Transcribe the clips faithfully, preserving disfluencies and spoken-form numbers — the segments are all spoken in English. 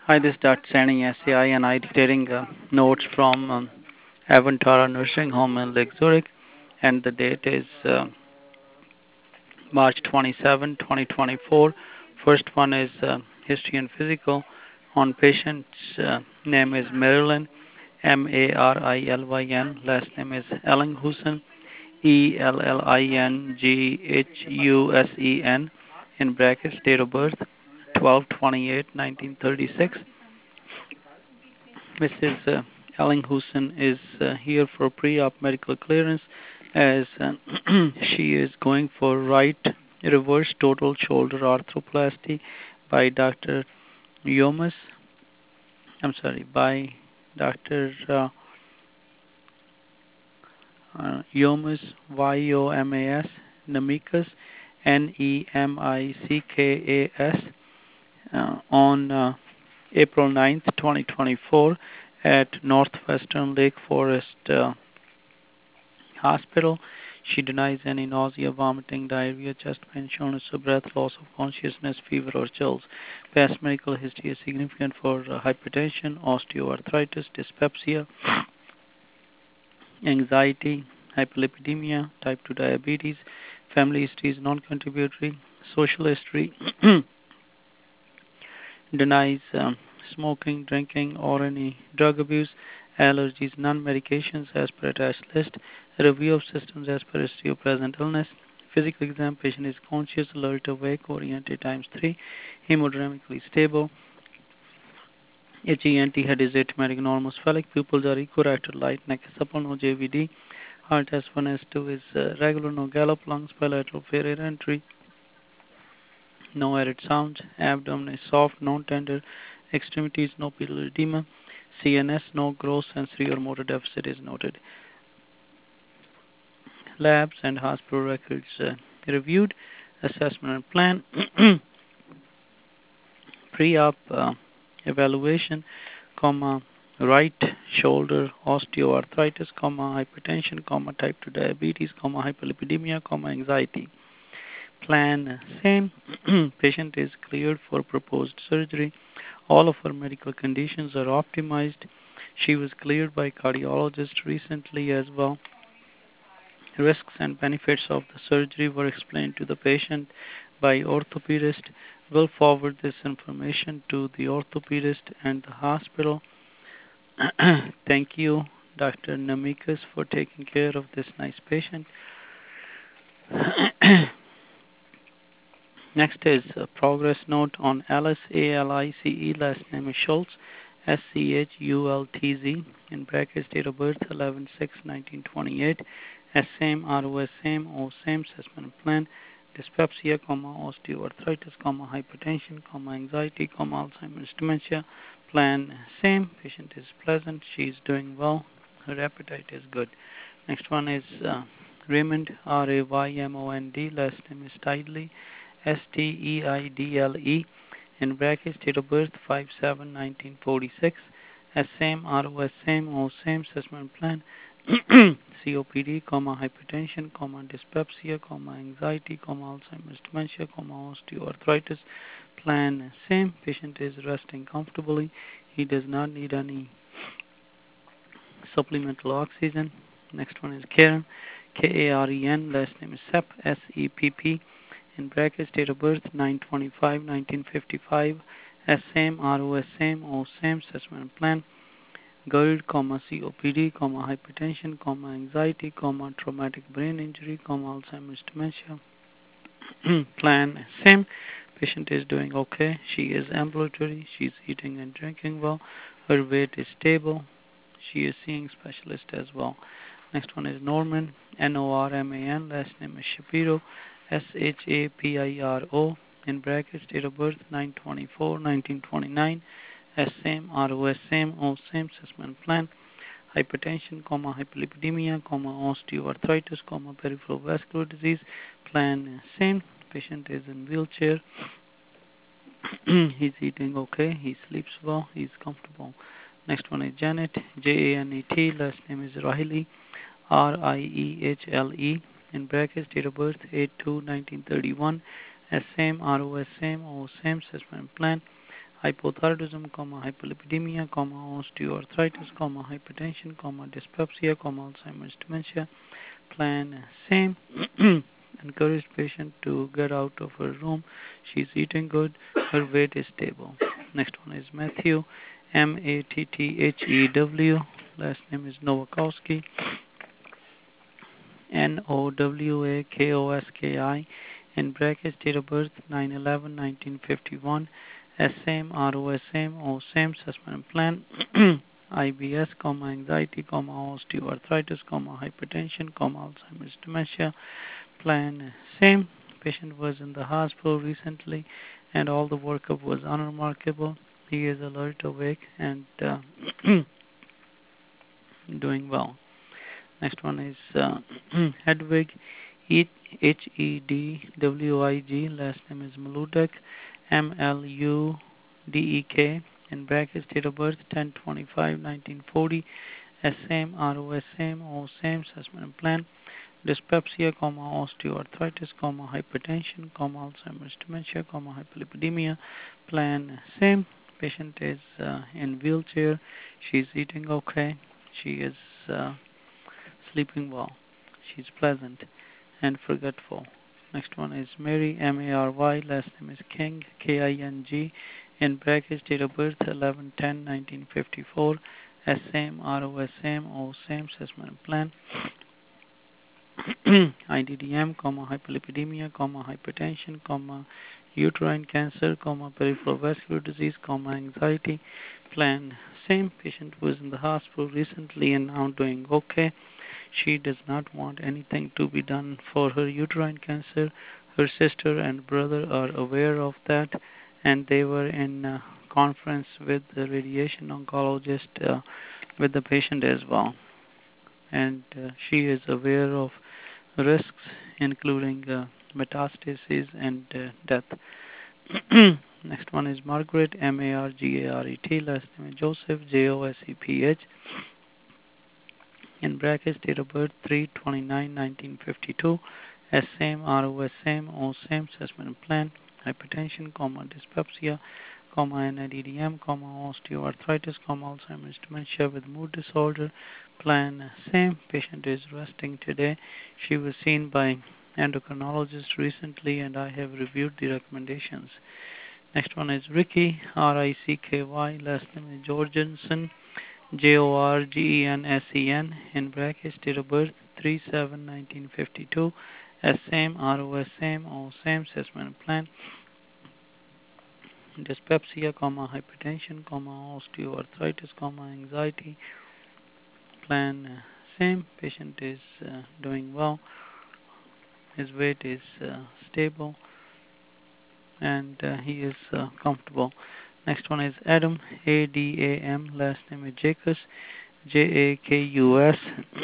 Hi, this is Doctor Sani S C I, and I dictating uh, notes from um, Avantara Nursing Home in Lake Zurich, and the date is uh, March twenty-seventh, twenty twenty-four. First one is uh, history and physical. On patient's uh, name is Marilyn, M A R I L Y N. Last name is Ellinghausen, E L L I N G H U S E N. In brackets, date of birth twelve twenty-eight nineteen thirty-six. Missus Uh, Ellinghausen is uh, here for pre-op medical clearance as uh, she is going for right reverse total shoulder arthroplasty by Doctor Yomas. I'm sorry, by Doctor Uh, uh, Yomas, Y O M A S, Nemikas, N E M I C K A S, uh, on uh, April ninth, twenty twenty-four at Northwestern Lake Forest uh, Hospital. She denies any nausea, vomiting, diarrhea, chest pain, shortness of breath, loss of consciousness, fever, or chills. Past medical history is significant for uh, hypertension, osteoarthritis, dyspepsia, anxiety, hyperlipidemia, type two diabetes. Family history is non-contributory. Social history denies um, smoking, drinking, or any drug abuse, allergies, non-medications as per attached list, review of systems as per history of present illness, physical exam, patient is conscious, alert, awake, oriented times three, hemodynamically stable, H E N T head is atymatic normal spheric, pupils are equirectal, light, neck is supple, no J V D, heart S one S two is uh, regular, no gallop, lungs bilateral, failure entry, no added sounds, abdomen is soft, non-tender, extremities, no pedal edema, C N S, no gross sensory or motor deficit is noted. Labs and hospital records uh, reviewed, assessment and plan, pre-op uh, evaluation, comma, right shoulder osteoarthritis, comma, hypertension, comma, type two diabetes, comma, hyperlipidemia, comma, anxiety. Plan same. Patient is cleared for proposed surgery. All of her medical conditions are optimized. She was cleared by cardiologist recently as well. Risks and benefits of the surgery were explained to the patient by orthopedist. We'll forward this information to the orthopedist and the hospital. Thank you, Doctor Namikas, for taking care of this nice patient. Next is a progress note on Alice, A L I C E, last name is Schultz, S C H U L T Z, in brackets, date of birth eleven six nineteen twenty-eight, S same, R O S same, O same, assessment plan, dyspepsia, comma, osteoarthritis, comma, hypertension, comma, anxiety, comma, Alzheimer's dementia, plan same, patient is pleasant, she is doing well, her appetite is good. Next one is uh, Raymond, R A Y M O N D, last name is Tidley, S T E I D L E, in brackets, date of birth five seven nineteen forty-six, S same, R O S same, O same, assessment plan, C O P D, comma, hypertension, comma, dyspepsia, comma, anxiety, comma, Alzheimer's dementia, comma, osteoarthritis, plan same, patient is resting comfortably, he does not need any supplemental oxygen. Next one is Karen, K A R E N, last name is Sepp, S E P P, in brackets, date of birth nine twenty-five nineteen fifty-five, S same, R O S same, O same, assessment plan, GERD, comma, C O P D, comma, hypertension, comma, anxiety, comma, traumatic brain injury, comma, Alzheimer's dementia. Plan same, patient is doing okay, she is ambulatory, she is eating and drinking well, her weight is stable, she is seeing specialist as well. Next one is Norman, N O R M A N, last name is Shapiro, S H A P I R O, in brackets, date of birth nine twenty-four nineteen twenty-nine, S same, R O S same, O same, assessment plan, hypertension, comma, hyperlipidemia, comma, osteoarthritis, comma, peripheral vascular disease, plan same, patient is in wheelchair, he's eating okay, he sleeps well, he's comfortable. Next one is Janet, J A N E T, last name is Riley, R I E H L E, in brackets, date of birth eight two nineteen thirty-one, S same, R O S same, O same, assessment plan, hypothyroidism, comma, hypolipidemia, comma, osteoarthritis, comma, hypertension, comma, dyspepsia, comma, Alzheimer's dementia. Plan same. Encourage patient to get out of her room. She's eating good. Her weight is stable. Next one is Matthew, M A T T H E W. Last name is Nowakowski, N O W A K O S K I. In brackets, date of birth nine eleven nineteen fifty-one. S same, R O S same, O same, assessment plan. I B S, comma, anxiety, comma, osteoarthritis, comma, hypertension, comma, Alzheimer's dementia. Plan same. Patient was in the hospital recently, and all the workup was unremarkable. He is alert, awake, and uh, doing well. Next one is uh, Hedwig, H E D W I G. Last name is Maludek, M L U D E K. In brackets, date of birth ten twenty-five nineteen forty. S same, R O S same, O same, assessment plan. Dyspepsia, comma, osteoarthritis, comma, hypertension, comma, Alzheimer's dementia, comma, hypolipidemia. Plan same. Patient is uh, in wheelchair. She's eating okay. She is uh, sleeping well. She's pleasant and forgetful. Next one is Mary, M A R Y. Last name is King, K I N G. In brackets, date of birth eleven ten nineteen fifty-four. S same, R O S same, O same, assessment plan. I D D M, comma, hypolipidemia, comma, hypertension, comma, uterine cancer, comma, peripheral vascular disease, comma, anxiety. Plan same. Patient was in the hospital recently and now doing okay. She does not want anything to be done for her uterine cancer. Her sister and brother are aware of that, and they were in a conference with the radiation oncologist uh, with the patient as well. And uh, she is aware of risks, including uh, metastasis and uh, death. Next one is Margaret, M A R G A R E T. Last name is Joseph, J O S E P H. In brackets, date of birth three twenty-nine nineteen fifty-two. S same, R O S same, O same, assessment plan. Hypertension, comma, dyspepsia, comma, N I D D M, comma, osteoarthritis, comma, Alzheimer's dementia with mood disorder. Plan same. Patient is resting today. She was seen by endocrinologist recently, and I have reviewed the recommendations. Next one is Ricky, R I C K Y. Last name is Jorgensen, J O R G E N S E N. In brackets, date of birth three seven nineteen fifty-two. S same, R O S same, O same, assessment plan. Dyspepsia, comma, hypertension, comma, osteoarthritis, comma, anxiety. Plan uh, same. Patient is uh, doing well. His weight is uh, stable, and uh, he is uh, comfortable. Next one is Adam, A D A M. Last name is Jacobs, J A K U S.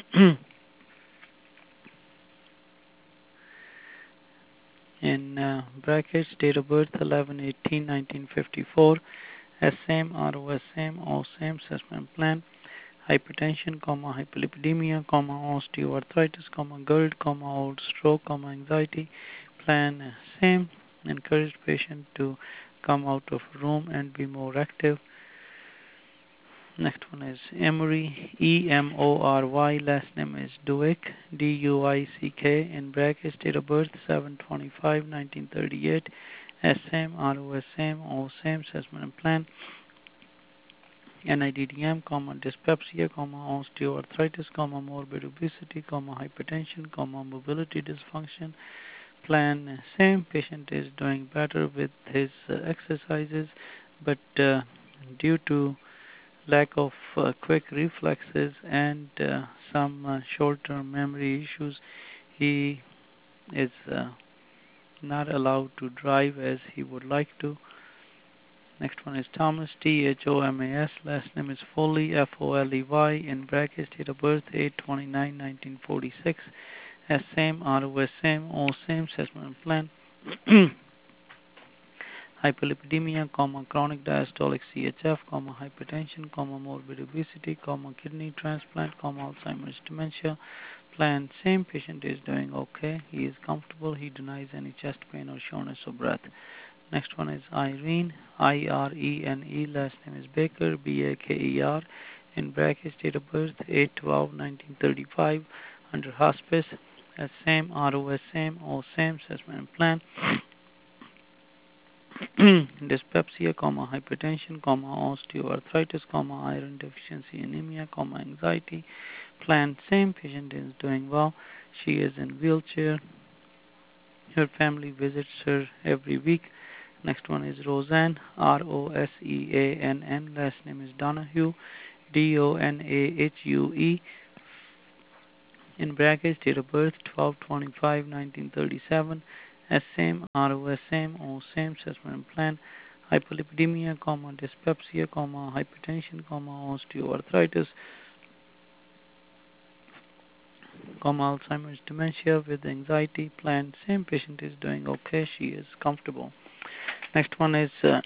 In uh, brackets, date of birth eleven eighteen nineteen fifty-four. S same, R O S same, O same, assessment plan. Hypertension, comma, hypolipidemia, comma, osteoarthritis, comma, GERD, comma, old stroke, comma, anxiety. Plan uh, same. Encourage patient to come out of room and be more active. Next one is Emory, E M O R Y. Last name is Duick, D U I C K. In brackets, date of birth seven twenty-five nineteen thirty-eight. S same, R O S same, O same, assessment plan. N I D D M, comma, dyspepsia, comma, osteoarthritis, comma, morbid obesity, comma, hypertension, comma, mobility dysfunction. Plan same. Patient is doing better with his uh, exercises, but uh, due to lack of uh, quick reflexes and uh, some uh, short-term memory issues, he is uh, not allowed to drive as he would like to. Next one is Thomas, T H O M A S. Last name is Foley, F O L E Y. In brackets, date of birth eight twenty-nine nineteen forty-six. S same, R O S same, O same, assessment plan. Hypolipidemia, comma, chronic diastolic C H F, comma, hypertension, comma, morbid obesity, comma, kidney transplant, comma, Alzheimer's dementia. Plan same. Patient is doing okay. He is comfortable. He denies any chest pain or shortness of breath. Next one is Irene, I R E N E, last name is Baker, B A K E R, in brackets, date of birth, eight twelve nineteen thirty-five, under hospice, as same, R O S same, all same, assessment plan, dyspepsia, comma, hypertension, comma, osteoarthritis, comma, iron deficiency anemia, comma, anxiety, plan same, patient is doing well, she is in wheelchair, her family visits her every week. Next one is Roseanne, R O S E A N N, last name is Donahue, D O N A H U E, in brackets, date of birth twelve twenty-five nineteen thirty-seven, as same, R O S same, O same, assessment plan, hyperlipidemia, comma, dyspepsia, comma, hypertension, comma, osteoarthritis, comma, Alzheimer's dementia with anxiety, plan, same, patient is doing okay, she is comfortable. Next one is uh,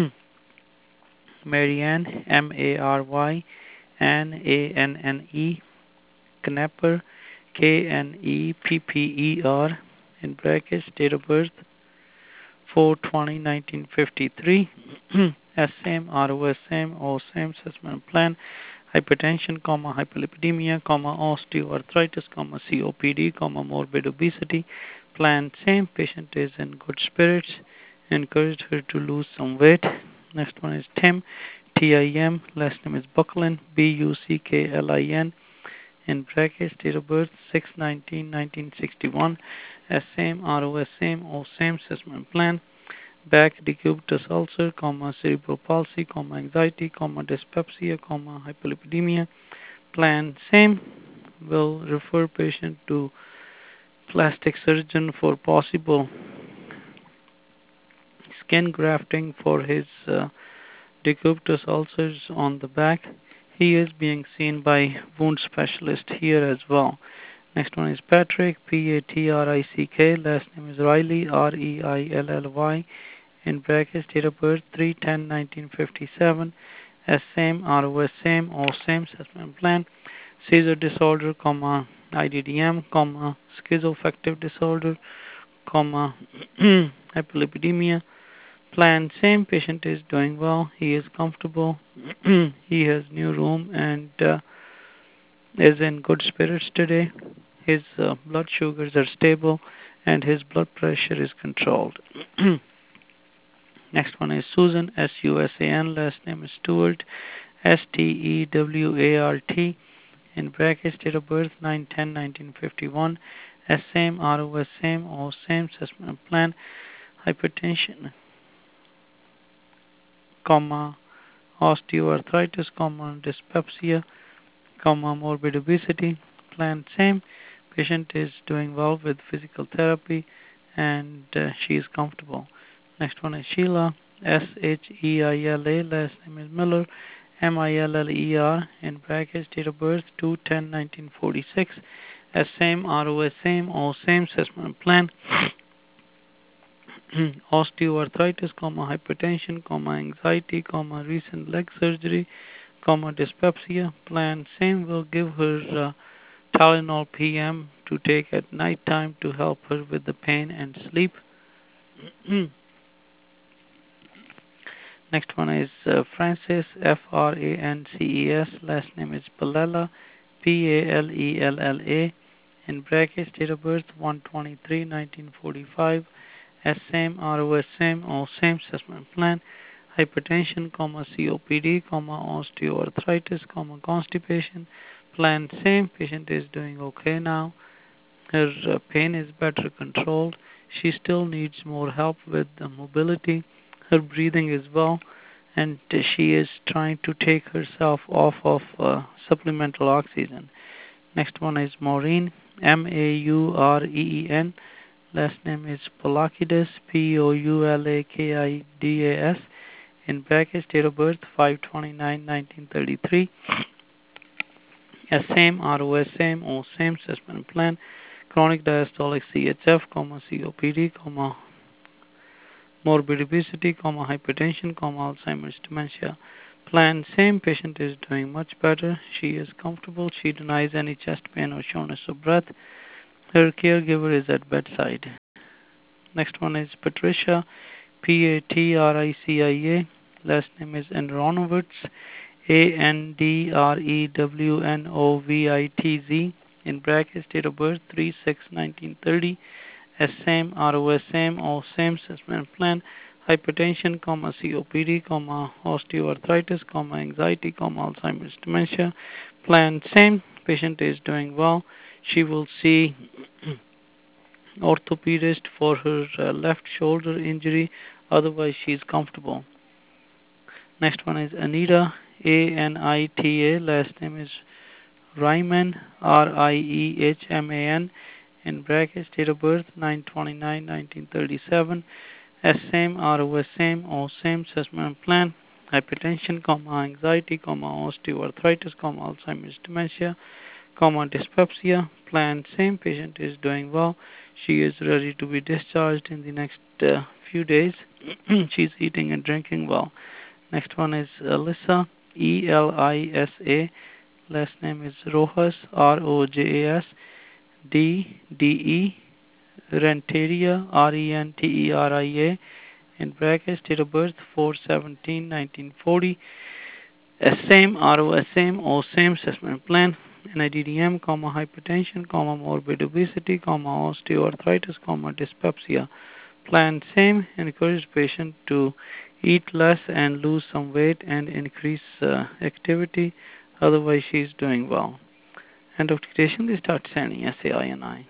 Marianne, M A R Y, Anne, A N N E, Knepper, K N E P P E R, in brackets, date of birth four twenty nineteen fifty-three, as same, R O S same, O same, assessment plan, hypertension, comma, hyperlipidemia, comma, osteoarthritis, comma, C O P D, comma, morbid obesity, plan same, patient is in good spirits, encouraged her to lose some weight. Next one is Tim, T I M, last name is Bucklin, B U C K L I N, in brackets, date of birth six nineteen nineteen sixty-one, as same, R O S same, O same, assessment plan, back decubitus ulcer, comma, cerebral palsy, comma, anxiety, comma, dyspepsia, comma, hyperlipidemia, plan same, will refer patient to plastic surgeon for possible skin grafting for his uh, decubitus ulcers on the back. He is being seen by wound specialist here as well. Next one is Patrick, P A T R I C K, last name is Riley, R E I L L Y, in brackets, date of birth three ten nineteen fifty-seven, as same, R O S same, all same, assessment plan, seizure disorder, comma, I D D M, comma, schizoaffective disorder, comma, hyperlipidemia, plan same, patient is doing well, he is comfortable, he has new room and uh, is in good spirits today. His uh, blood sugars are stable and his blood pressure is controlled. Next one is Susan, S U S A N, last name is Stewart, S T E W A R T, in brackets, date of birth nine ten nineteen fifty-one, as same, R O S same, all same, assessment plan, hypertension, comma, osteoarthritis, comma, dyspepsia, comma, morbid obesity, plan same, patient is doing well with physical therapy and uh, she is comfortable. Next one is Sheila, S H E I L A, last name is Miller, M I L L E R, in brackets, date of birth two ten nineteen forty-six, as same, R O S same, all same, assessment plan, osteoarthritis, comma, hypertension, comma, anxiety, comma, recent leg surgery, comma, dyspepsia, plan same, will give her uh, Tylenol P M to take at night time to help her with the pain and sleep. Next one is uh, Francis, F R A N C E S, last name is Palella, P A L E L L A, in brackets, date of birth one twenty-three nineteen forty-five, as same, R O S same, all same, assessment plan, hypertension, comma, C O P D, comma, osteoarthritis, comma, constipation, plan same, patient is doing okay now, her uh, pain is better controlled, she still needs more help with the mobility, her breathing is well, and she is trying to take herself off of uh, supplemental oxygen. Next one is Maureen, M A U R E E N. Last name is Poulakides, P O U L A K I D A S. In brackets, date of birth five twenty-nine nineteen thirty-three. As same, R O S same, all same, assessment plan, chronic diastolic C H F, comma, C O P D, comma, morbid obesity, comma, hypertension, comma, Alzheimer's dementia. Plan same, patient is doing much better. She is comfortable. She denies any chest pain or shortness of breath. Her caregiver is at bedside. Next one is Patricia, P A T R I C I A. Last name is Andronowitz, A N D R E W N O V I T Z. In brackets, date of birth three six nineteen thirty. S same, R O S same, O same, assessment plan, hypertension, comma, C O P D, comma, osteoarthritis, comma, anxiety, comma, Alzheimer's dementia. Plan same, patient is doing well. She will see orthopedist for her uh, left shoulder injury, otherwise she is comfortable. Next one is Anita, A N I T A, last name is Ryman, R I E H M A N, in brackets, date of birth nine twenty-nine nineteen thirty-seven. S same, R O S same, O same, assessment plan, hypertension, comma, anxiety, comma, osteoarthritis, comma, Alzheimer's dementia, comma, dyspepsia. Plan same, patient is doing well. She is ready to be discharged in the next uh, few days. She's eating and drinking well. Next one is Elisa, E L I S A. Last name is Rojas, R O J A S, D D E, Renteria, R E N T E R I A, in brackets, date of birth four seventeen nineteen forty. S same, R O S same, O same, assessment plan, N I D D M, comma, hypertension, comma, morbid obesity, comma, osteoarthritis, comma, dyspepsia. Plan same, encourage patient to eat less and lose some weight and increase uh, activity, otherwise she is doing well. And of dictation, they start sending S A I N I.